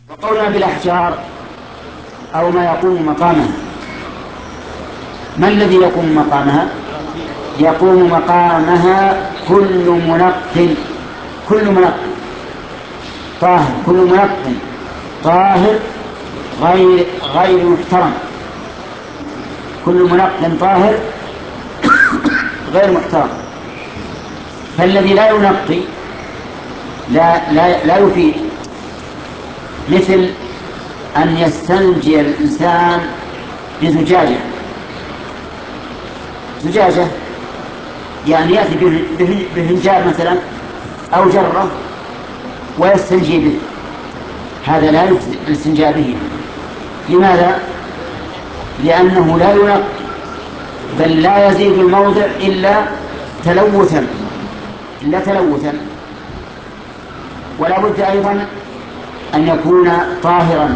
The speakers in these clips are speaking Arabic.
وقولنا بالأحجار أو ما يقوم مقامها. ما الذي يقوم مقامها؟ يقوم مقامها كل منق طاهر، كل منق طاهر غير محترم، كل منق طاهر غير محترم. فالذي لا ينقي لا يفيد، مثل أن يستنجي الإنسان بزجاجة، يعني يأتي بفنجان مثلا أو جرة ويستنجي به، هذا لا يجزئ الاستنجاء به. لماذا؟ لأنه لا ينقي، بل لا يزيد الموضع إلا تلوثا. ولا بد أيضا أن يكون طاهرا،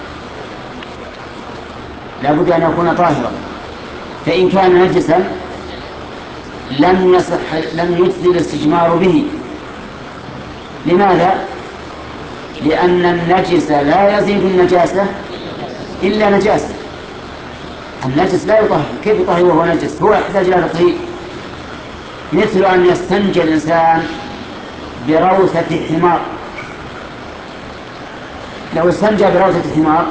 فإن كان نجسا لم يجزي الاستجمار به. لماذا؟ لأن النجس لا يزيد النجاسة إلا نجاسة. النجس لا يطهر، كيف يطهر وهو نجس؟ هو يحتاج إلى تطهير. مثل أن يستنجي الإنسان بروثة حمار، لو استنجى بروثة حمار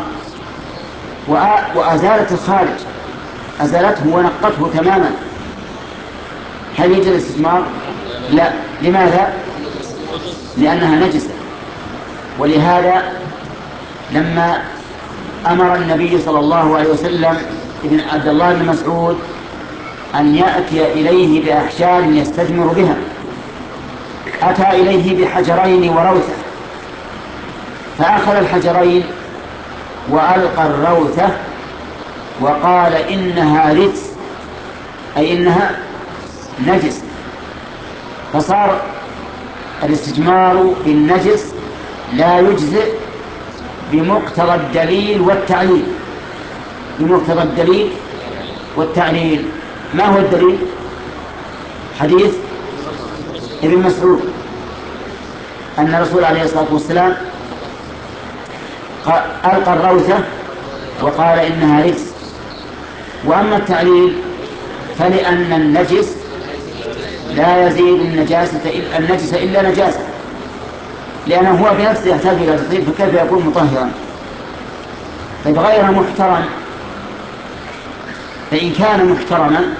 وأزالت الخارج، أزالته ونقته تماما، هل يجوز الاستجمار؟ لا. لماذا؟ لأنها نجسة. ولهذا لما أمر النبي صلى الله عليه وسلم ابن عبد الله بن مسعود أن يأتي إليه بأحجار يستجمر بها، أتى إليه بحجرين وروثة، فأخذ الحجرين وألقى الروثة وقال إنها رجس، أي إنها نجس. فصار الاستجمار بالنجس لا يجزئ بمقتضى الدليل والتعليل. ما هو الدليل؟ حديث ابن مسعود أن الرسول عليه الصلاة والسلام ألقى الروثة وقال إنها رجس. وأما التعليل فلأن النجس لا يزيد النجس إلا نجاسة، لأنه هو بنفسه يحتاج إلى تطهير، فكيف يكون مطهرا؟ غير محترم. فإن كان محترما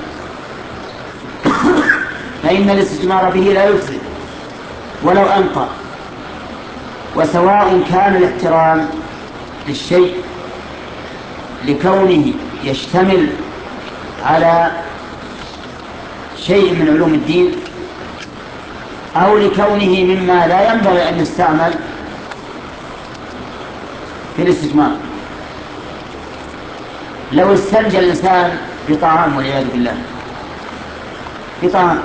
فإن الاستجمار به لا يجزي ولو أنقى. وسواء كان الاحترام للشيء لكونه يشتمل على شيء من علوم الدين أو لكونه مما لا ينبغي أن يستعمل في الاستجمار. لو استنجى الإنسان بطعام والعياذ بالله، بطعام،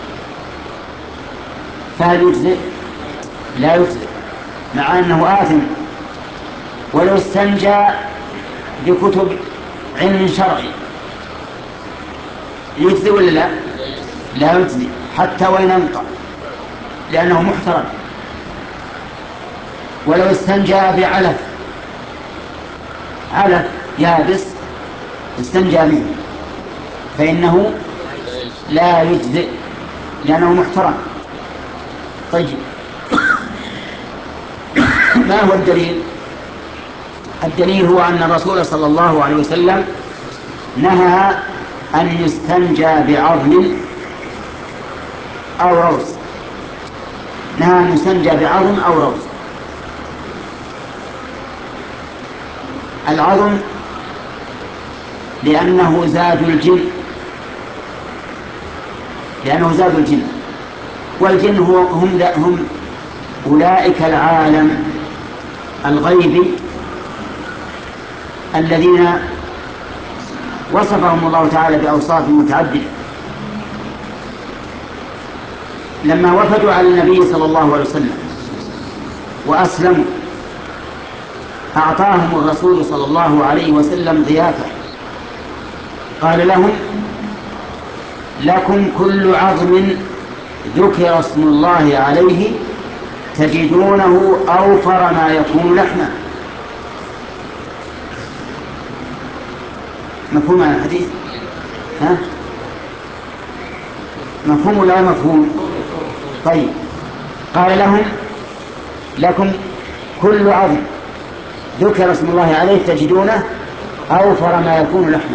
فهل يجزئ؟ لا يجزئ، مع أنه آثم. ولو استنجى بكتب علم شرعي يجزئ ولا لا؟ لا يجزئ حتى وإن أنقى، لأنه محترم. ولو استنجى بعلف يابس استنجى به فإنه لا يجزئ لأنه محترم. طيب، ما هو الدليل؟ الدليل هو أن الرسول صلى الله عليه وسلم نهى أن يستنجى بعظم أو روث، العظم لأنه زاد الجن، والجن هم أولئك العالم الغيبي الذين وصفهم الله تعالى بأوصاف متعددة. لما وفدوا على النبي صلى الله عليه وسلم وأسلموا أعطاهم الرسول صلى الله عليه وسلم ضيافة، قال لهم: لكم كل عظم ذكر اسم الله عليه تجدونه أوفر ما يكون لحما. مفهوم عن الحديث؟ ها؟ مفهوم ولا مفهوم؟ طيب، قال لهم لكم كل عظم ذكر اسم الله عليه تجدونه أوفر ما يكون لحما.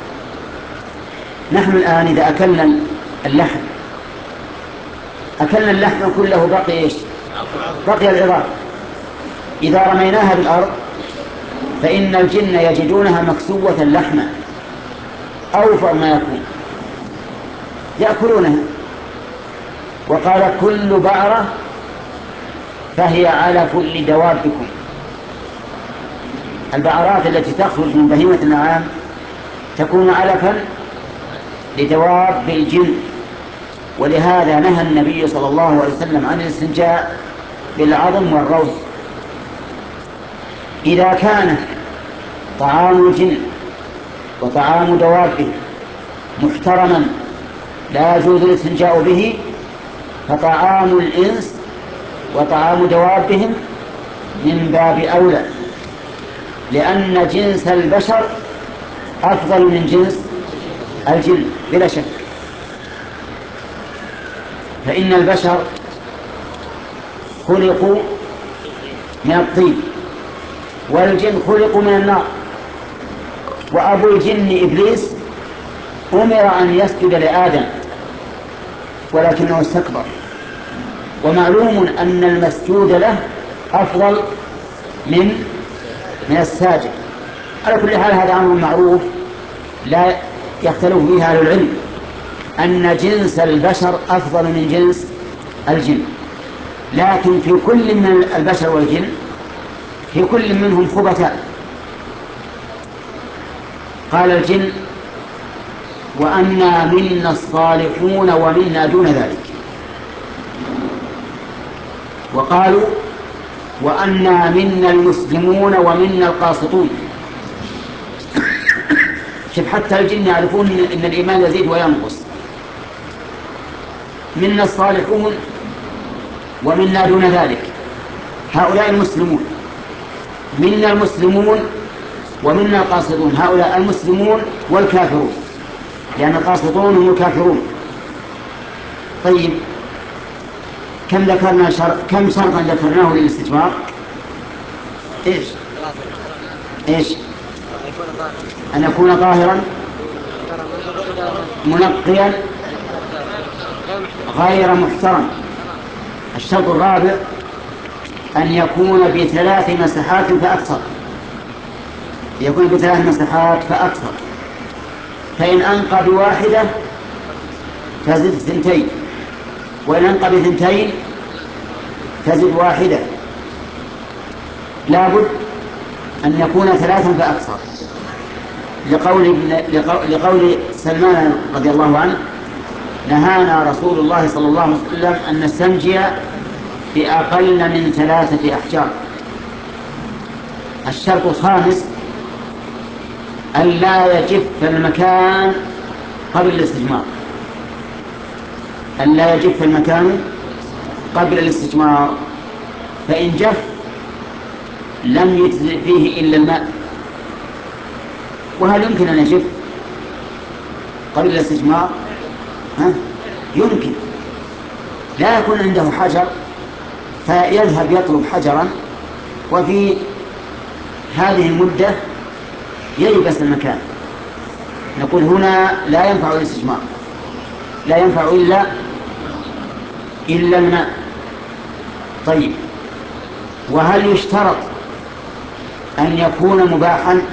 نحن الآن إذا أكلنا اللحم أكلنا اللحم كله بقي إيش؟ بقي العظام. إذا رميناها بالأرض فإن الجن يجدونها مكسوة لحما أوفر ما يكون يأكلونها. وقال كل بعرة فهي على كل دوابكم. البعرات التي تخرج من بهيمة الأنعام تكون علفا لدواب الجن، ولهذا نهى النبي صلى الله عليه وسلم عن الاستنجاء بالعظم والروث. إذا كان طعام الجن وطعام دوابه محترما لا يجوز الاستنجاء به، فطعام الإنس وطعام دوابهم من باب أولى، لأن جنس البشر أفضل من جنس الجن بلا شك. فإن البشر خلقوا من الطين والجن خلقوا من النار، وأبو الجن إبليس أمر أن يسجد لآدم ولكنه استكبر، ومعلوم أن المسجود له أفضل من الساجد. على كل حال هذا أمر معروف لا يختلف فيه أهل العلم، أن جنس البشر أفضل من جنس الجن، لكن في كل من البشر والجن في كل منهم خبثاء. قال الجن وأنا منا الصالحون ومنا دون ذلك، وقالوا وأنا منا المسلمون ومنا القاسطون. شوف حتى الجن يعرفون إن الإيمان يزيد وينقص. منا الصالحون ومنا دون ذلك، هؤلاء المسلمون. منا المسلمون ومنا القاسطون، هؤلاء المسلمون والكافرون، لأن القاسطون هم الكافرون. طيب كم شرطا ذكرناه للاستجمار؟ إيش؟ أن يكون طاهرا منقيا غير محترم. الشرط الرابع أن يكون بثلاث مسحات فأكثر، يكون بثلاث مسحات فأكثر. فإن أنقى بواحدة تزد ثنتين، وإن أنقى بثنتين تزد واحدة. لابد أن يكون ثلاثا فأكثر، لقول سلمان رضي الله عنه نهانا رسول الله صلى الله عليه وسلم أن نستنجي بأقل من 3 أحجار. الشرط الخامس أن لا يجف المكان قبل الاستجمار، أن لا يجف المكان قبل الاستجمار، فإن جف لم يجزئ فيه إلا الماء. وهل يمكن أن يجف قبل الاستجمار؟ يمكن. لا يكون عنده حجر فيذهب يطلب حجرا وفي هذه المدة ييبس المكان، نقول هنا لا ينفع الاستجمار، لا ينفع إلا الماء. طيب وهل يشترط أن يكون مباحا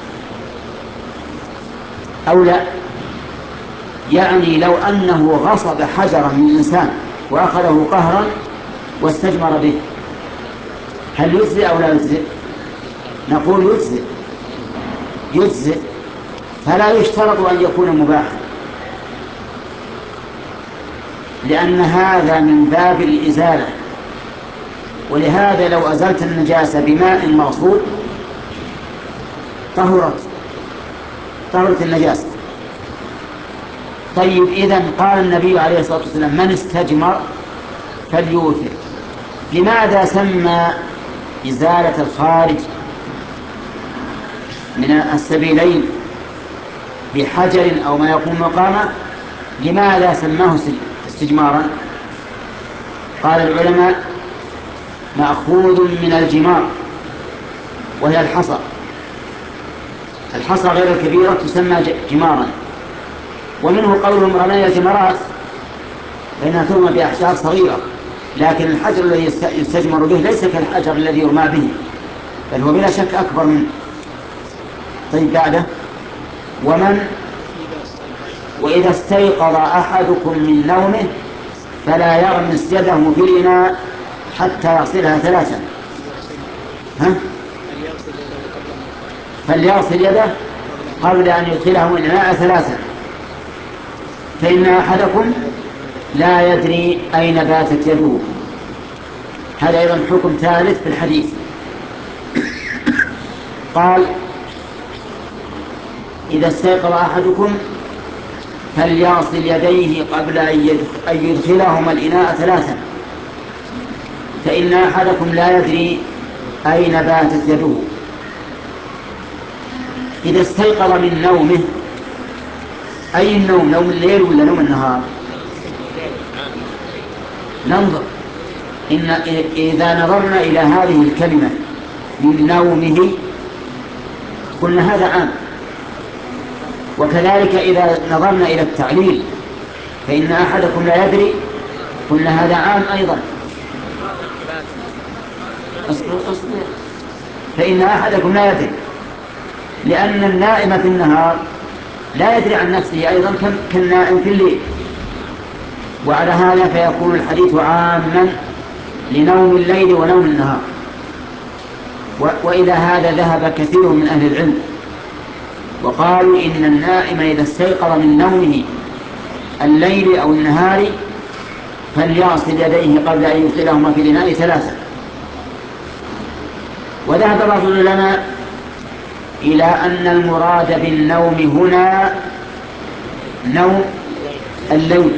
أو لا؟ يعني لو أنه غصب حجرا من إنسان وأخذه قهرا واستجمر به، هل يجزئ أو لا يجزئ؟ نقول يجزئ، فلا يشترط أن يكون مباحا، لأن هذا من باب الإزالة. ولهذا لو أزلت النجاسة بماء مغصوب طهرت النجاسة. طيب إذن قال النبي عليه الصلاة والسلام من استجمر فليوثر. لماذا سمى إزالة الخارج من السبيلين بحجر أو ما يقوم مقامه، لماذا سماه استجمارا؟ قال العلماء مأخوذ من الجمار، وهي الحصى. الحصى غير الكبيرة تسمى جمارا. ومنه قولهم رمي الجمرات، فإنها ترمى بأحجار صغيرة، لكن الحجر الذي يستجمر به ليس كالحجر الذي يرمى به، بل هو بلا شك أكبر منه. طيب بعده: وإذا استيقظ أحدكم من نومه فلا يغمس يده في الإناء حتى يغسلها 3. فليغسل يده قبل أن يدخله الإناء 3، فإن أحدكم لا يدري أين باتت يده. هذا أيضا حكم ثالث في الحديث. قال: إذا استيقظ أحدكم فليغسل يديه قبل أن يدخلهما الإناء 3، فإن أحدكم لا يدري أين باتت يده. إذا استيقظ من نومه، أي النوم؟ نوم الليل ولا نوم النهار؟ ننظر. إذا نظرنا إلى هذه الكلمة من نومه قلنا هذا عام، وكذلك إذا نظرنا إلى التعليل فإن أحدكم لا يدري قلنا هذا عام أيضا. أصبر. فإن أحدكم لا يدري، لأن النائم في النهار لا يدري عن نفسه أيضا كالنائم في الليل، وعلى هذا فيكون الحديث عاما لنوم الليل ونوم النهار. وإلى هذا ذهب كثير من أهل العلم وقالوا إن النائم إذا استيقظ من نومه الليل أو النهار فليغسل يديه قبل أن يدخلهما في الإناء 3. وذهب بعض العلماء إلى أن المراد بالنوم هنا نوم الليل.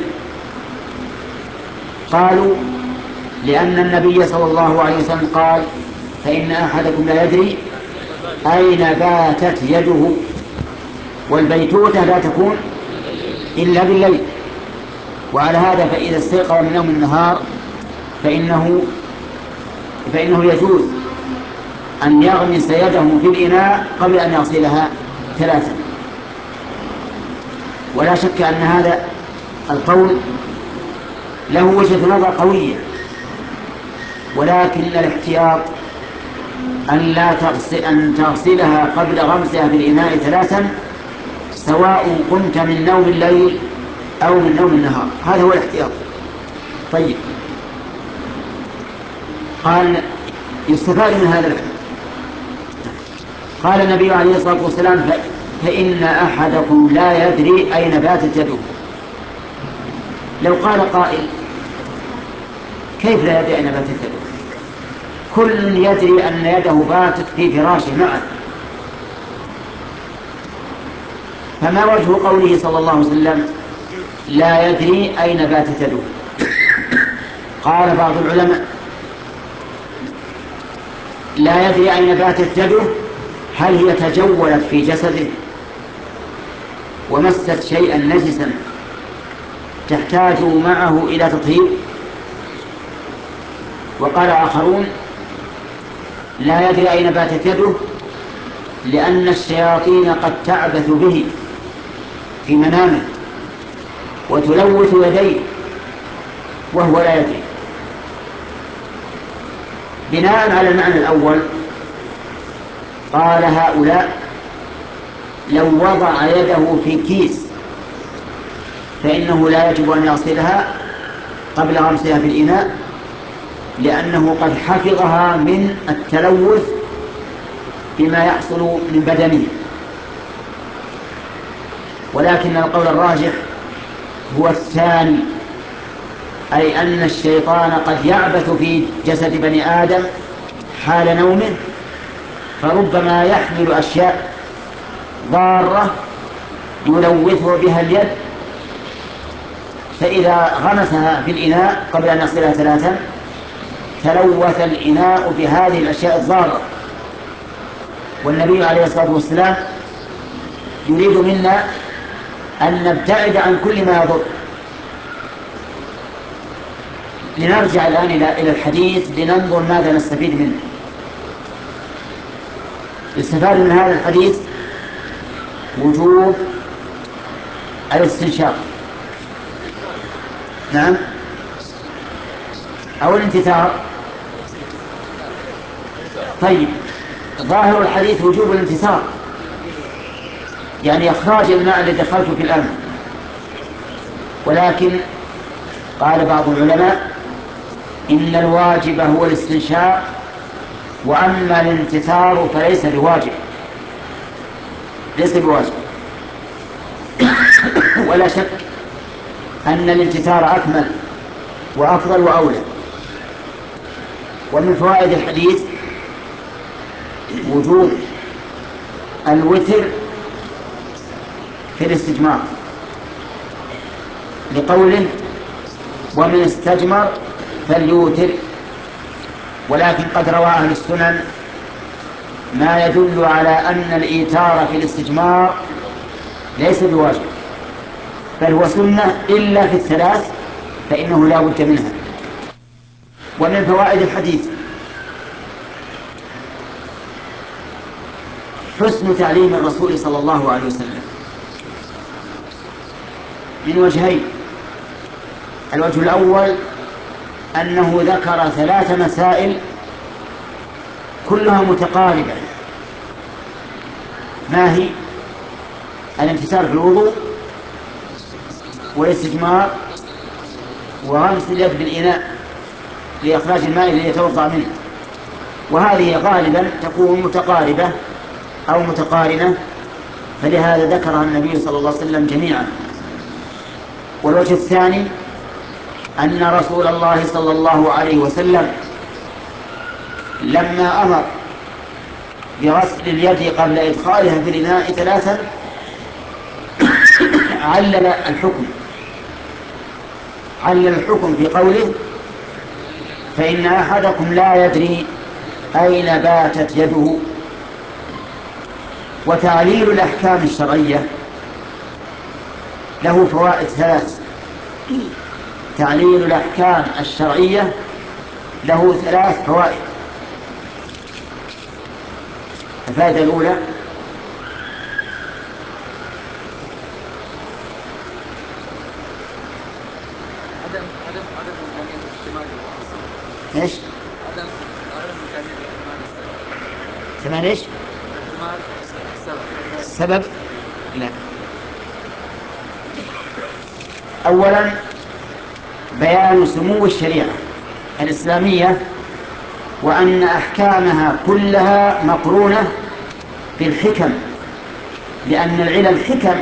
قالوا لأن النبي صلى الله عليه وسلم قال: فإن أحدكم لا يدري أين باتت يده، والبيتوتة لا تكون إلا بالليل. وعلى هذا فإذا استيقظ من نوم النهار فإنه يجوز أن يغمس يده في الإناء قبل أن يغسلها 3. ولا شك أن هذا القول له وجهة نظر قوية، ولكن الاحتياط أن تغسلها قبل غمسها في الإناء 3 سواء قمت من نوم الليل أو من نوم النهار. هذا هو الاحتياط. طيب، قال: يستفاد من هذا الحديث. قال النبي عليه الصلاة والسلام: فإن أحدكم لا يدري أين باتت يده. لو قال قائل: كيف لا يدري أين باتت يده؟ كل يدري أن يده باتت في فراشه معه، فما وجه قوله صلى الله عليه وسلم لا يدري أين باتت يده؟ قال بعض العلماء: لا يدري أين باتت يده هل هي تجولت في جسده ومست شيئا نجسا تحتاج معه إلى تطهير؟ وقال آخرون: لا يدري أين باتت يده لأن الشياطين قد تعبث به في منامه وتلوث يديه وهو لا يدري. بناء على المعنى الأول قال هؤلاء: لو وضع يده في كيس فإنه لا يجب أن يغسلها قبل غمسها في الإناء، لأنه قد حفظها من التلوث بما يحصل من بدنه. ولكن القول الراجح هو الثاني، أي أن الشيطان قد يعبث في جسد بني آدم حال نومه، فربما يحمل أشياء ضارة يلوثه بها اليد، فإذا غمسها في الإناء قبل أن يغسلها 3 تلوث الإناء بهذه الأشياء الضارة. والنبي عليه الصلاة والسلام يريد منا أن نبتعد عن كل ما يضر. لنرجع الآن إلى الحديث لننظر ماذا نستفيد منه. يستفاد من هذا الحديث وجوب الاستنشاق، نعم، أو الانتثار. طيب، ظاهر الحديث وجوب الانتثار، يعني إخراج الماء الذي دخلته في الأنف. ولكن قال بعض العلماء إن الواجب هو الاستنشاق، وأما الانتثار فليس بواجب، ليس بواجب. ولا شك أن الانتثار أكمل وأفضل وأولى. ومن فوائد الحديث وجوب الوتر في الاستجمار، لقوله ومن استجمر فليوتر. ولكن قد روى أهل السنن ما يدل على أن الإيتار في الاستجمار ليس بواجب، بل هو سنة إلا في الثلاث فإنه لا بد منها. ومن فوائد الحديث حسن تعليم الرسول صلى الله عليه وسلم من وجهين. الوجه الأول أنه ذكر 3 مسائل كلها متقاربة. ما هي؟ الانتثار في الوضوء، والاستجمار، وغمس اليد بالإناء لإخراج الماء الذي يتوضأ منه. وهذه غالبا تكون متقاربة أو متقارنة، فلهذا ذكرها النبي صلى الله عليه وسلم جميعا. والوجه الثاني أن رسول الله صلى الله عليه وسلم لما أمر بغسل اليد قبل إدخالها في الإناء 3 علل الحكم في قوله فإن أحدكم لا يدري أين باتت يده. وتعليل الأحكام الشرعية له فوائد 3. تعليل الأحكام الشرعية له 3 فوائد. الفائدة الأولى ايش؟ كمان ايش؟ السبب؟ لا. أولا بيان سمو الشريعة الإسلامية، وأن أحكامها كلها مقرونة بالحكم، لأن العلل حكم،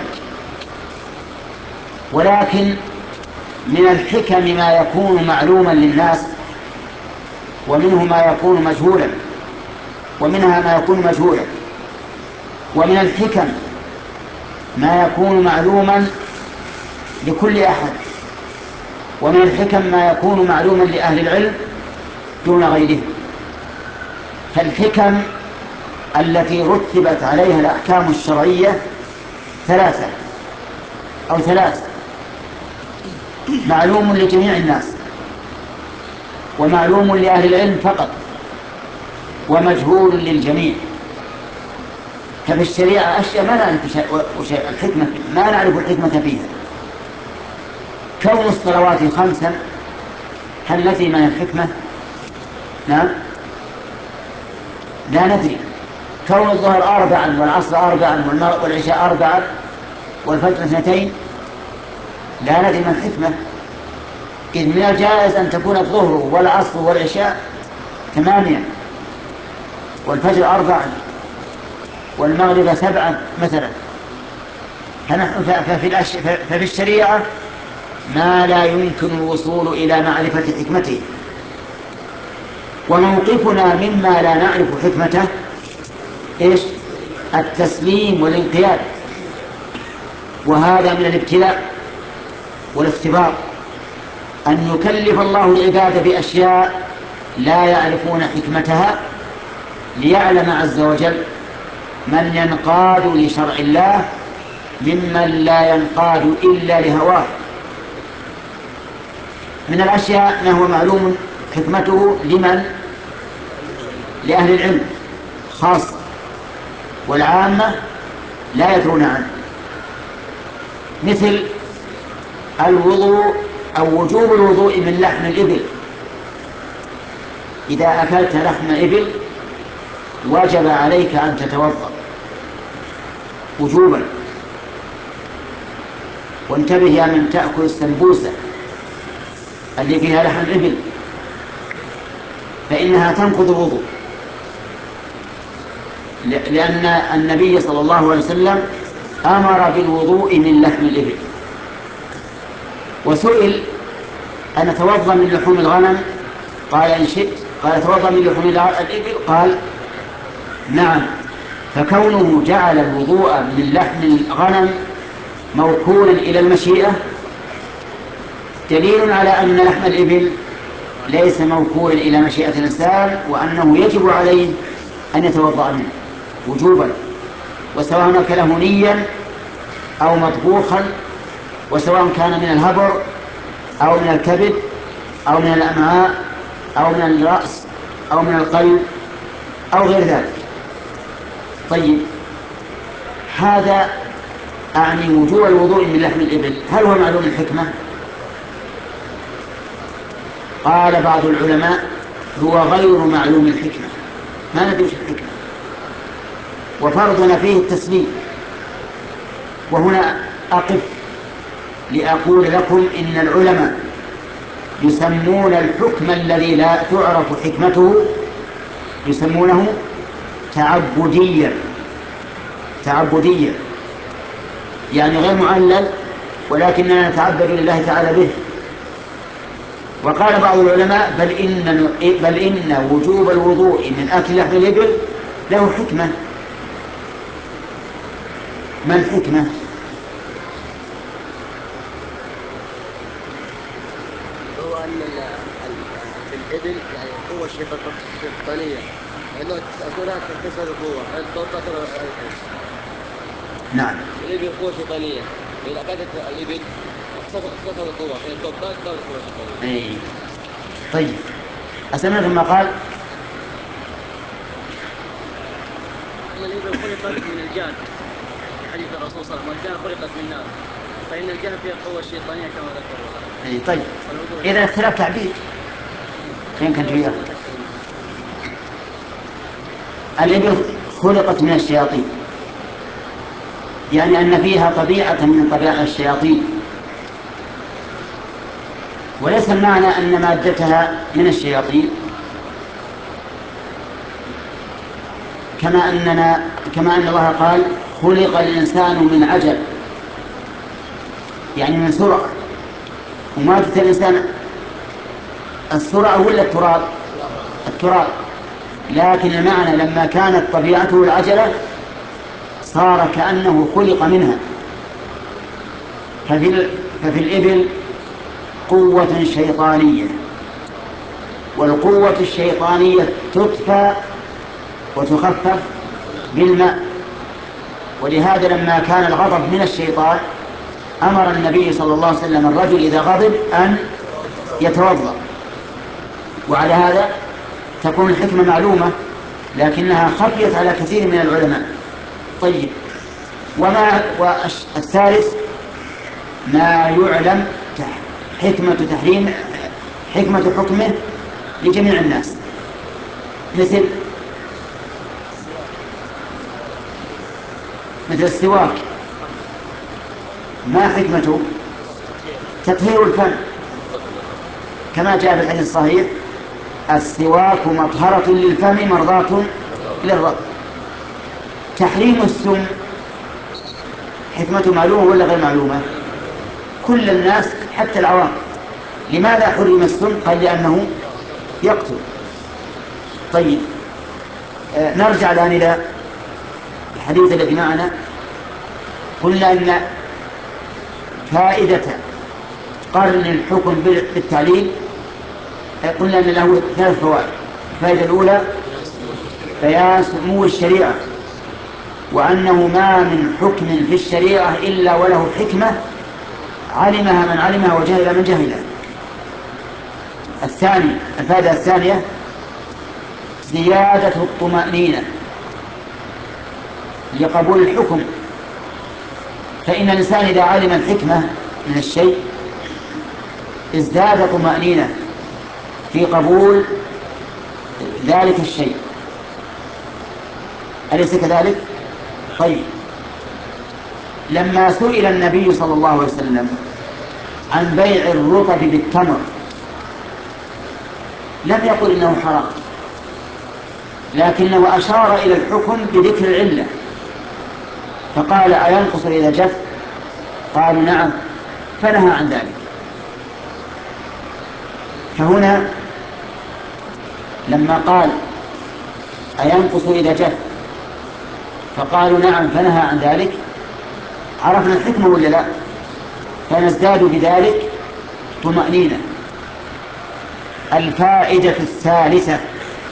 ولكن من الحكم ما يكون معلوما للناس، ومنه ما يكون مجهولا، ومنها ما يكون مجهولا. ومن الحكم ما يكون معلوما لكل أحد، ومن الحكم ما يكون معلوما لأهل العلم دون غيره. فالحكم التي رتبت عليها الأحكام الشرعية 3 معلوم لجميع الناس، ومعلوم لأهل العلم فقط، ومجهول للجميع. ففي الشريعة أشياء ما نعرف الحكمة، ما نعرف الحكمة فيها. كون الصلوات 5 هل ندري ما الحكمة؟ نعم، لا ندري. كون الظهر 4 والعصر 4 والعشاء 4 والفجر 2 لا ندري ما الحكمة. إذ من الجائز أن تكون الظهر والعصر والعشاء 8 والفجر 4 والمغرب 7 مثلا. ففي الشريعة ما لا يمكن الوصول إلى معرفة حكمته. وموقفنا مما لا نعرف حكمته إيش؟ التسليم والانقياد. وهذا من الابتلاء والاختبار، أن يكلف الله العباد بأشياء لا يعرفون حكمتها، ليعلم عز وجل من ينقاد لشرع الله ممن لا ينقاد إلا لهواه. من الأشياء ما هو معلوم حكمته لمن؟ لأهل العلم خاصة، والعامة لا يدرون عنه، مثل الوضوء أو وجوب الوضوء من لحم الإبل. إذا أكلت لحم إبل وجب عليك أن تتوضأ وجوبا. وانتبه يا من تأكل السمبوسة اللي فيها لحم إبل، فإنها تنقض الوضوء، لأن النبي صلى الله عليه وسلم أمر بالوضوء من لحم الإبل. وسئل أن أتوضأ من لحوم الغنم؟ قال إن شئت. قال توضأ من لحوم الإبل؟ قال نعم. فكونه جعل الوضوء من لحم الغنم موكولا إلى المشيئة دليل على أن لحم الإبل ليس موكولا إلى مشيئة الإنسان، وأنه يجب عليه أن يتوضأ منه وجوبا، وسواء أكله نيا أو مطبوخا، وسواء كان من الهبر أو من الكبد أو من الأمعاء أو من الرأس أو من القلب أو غير ذلك. طيب، هذا أعني وجوب الوضوء من لحم الإبل. هل هو معلوم الحكمة؟ قال بعض العلماء هو غير معلوم الحكمة، ما ندري الحكمة، وفرضنا فيه التسليم. وهنا أقف لأقول لكم إن العلماء يسمون الحكم الذي لا تعرف حكمته يسمونه تعبديا. تعبديا يعني غير معلل، ولكننا نتعبد لله تعالى به. وقال بعض العلماء بل إن وجوب الوضوء من أكل لحم الإبل له حكمة. ما الحكمة؟ هو أن الإبل يعني قوة شيطانية، لأنه هناك كسر القوة. نعم. الإبل قوة شيطانية، إذا أكلت الإبل كسر القوة، فالتوقات كسر القوة الشيطانية. أي. طيب، أسمعت ما قال أن الإبل خلقت من الجان، في حديث الرسول صلى الله عليه وسلم: الجان خلقت من نار. فإن الجان فيها القوة الشيطانية كما ذكر. أي. طيب، إذا اختلاف تعبير فين كنت وياه؟ الإبل خلقت من الشياطين، يعني أن فيها طبيعة من طبيعة الشياطين، وليس المعنى أن مادتها من الشياطين، كما أن الله قال خلق الإنسان من عجل، يعني من سرعة. ومادة الإنسان السرعة ولا التراب؟ التراب. لكن المعنى لما كانت طبيعته العجلة صار كأنه خلق منها. ففي الإبل قوة شيطانية، والقوة الشيطانية تطفى وتخفف بالماء. ولهذا لما كان الغضب من الشيطان أمر النبي صلى الله عليه وسلم الرجل إذا غضب أن يتوضأ. وعلى هذا تكون الحكمة معلومة، لكنها خفيت على كثير من العلماء. طيب، والثالث ما يعلم حكمة حكمه لجميع الناس، مثل السواك. ما حكمته؟ تطهير الفم، كما جاء في الحديث الصحيح: السواك مطهرة للفم مرضاة للرب. تحريم السم حكمته معلومة ولا غير معلومة؟ كل الناس حتى العوام. لماذا حرم السم؟ قال لأنه يقتل. طيب، نرجع الآن إلى الحديث الذي معنا. قلنا أن فائدة قرن الحكم بالتعليل، قلنا أن له 3 فوائد. الفائدة الأولى بيان سمو الشريعة وأنه ما من حكم في الشريعة إلا وله حكمة علمها من علمها وجهل من جهلها. الفائدة الثانية زيادة الطمأنينة لقبول الحكم، فإن الإنسان إذا علم الحكمة من الشيء ازداد طمأنينة في قبول ذلك الشيء، أليس كذلك؟ طيب، لما سئل النبي صلى الله عليه وسلم عن بيع الرطب بالتمر لم يقل إنه حرام، لكنه أشار إلى الحكم بذكر العلة، فقال أينقص إذا جف؟ قالوا نعم، فنهى عن ذلك. فهنا لما قال أينقص إذا جف فقالوا نعم فنهى عن ذلك، عرفنا الحكمة ولا لا؟ فنزداد بذلك طمأنينة. الفائدة الثالثة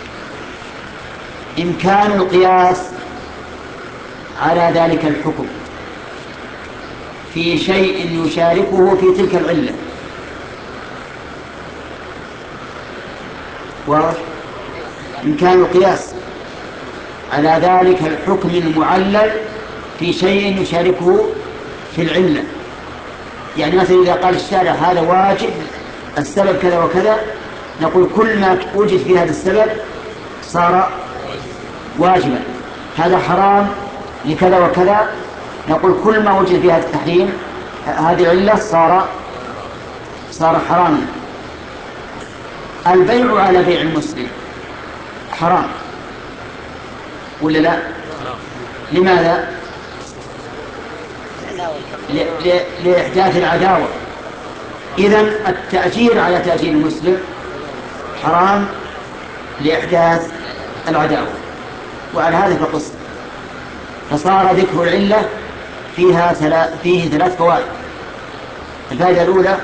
إمكان القياس على ذلك الحكم في شيء يشاركه في تلك العلة. وإمكان القياس على ذلك الحكم المعلل في شيء يشاركه في العلة. يعني مثلا إذا قال الشارع هذا واجب السبب كذا وكذا، نقول كل ما وجد في هذا السبب صار واجبا. هذا حرام لكذا وكذا، نقول كل ما وجد في هذا التحريم هذه العلة صار حراما. البيع على بيع المسلم حرام ولا لا؟ لماذا؟ لإحداث العداوة. إذن التأجير على تأجير المسلم حرام لإحداث العداوة. وعلى هذا فقص، فصار ذكر العلة فيه 3 فوائد. الفائدة الأولى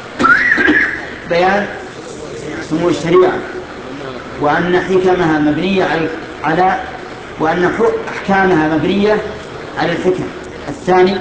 بيان سمو الشريعة، وأن حكمها مبنية على وأن أحكامها مبنية على الحكم. الثاني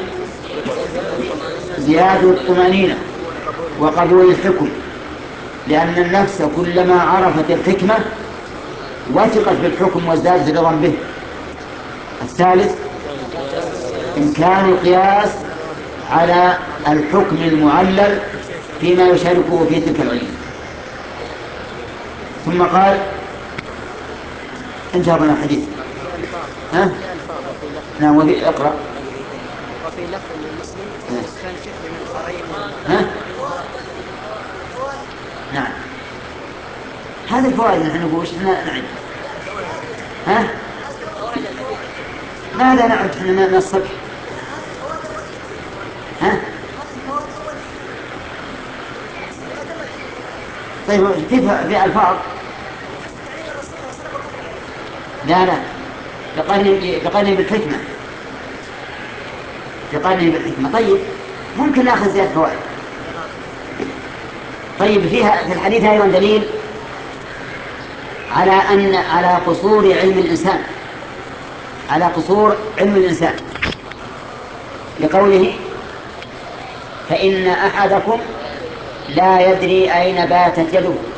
زيادة الطمأنينة وقبول الحكم، لأن النفس كلما عرفت الحكمة وثقت بالحكم وازدادت رضا به. الثالث إمكان القياس على الحكم المعلل فيما يشاركه في تلك العلة. ثم قال انتهى من الحديث. نعم، وفي اقرأ. وفي لفظ للمسلم كان شيء من الفرعين. نعم، هذه الفوائد نحن نقول وش نعد. ماذا نعد احنا من الصبح؟ طيب كيف في الفاظ؟ لا لقرني بالحكمة، لقرني بالحكمة. طيب ممكن ناخذ زيادة فوائد. طيب فيها في الحديث أيضا دليل على قصور علم الإنسان، على قصور علم الإنسان، لقوله فإن أحدكم لا يدري أين باتت يده.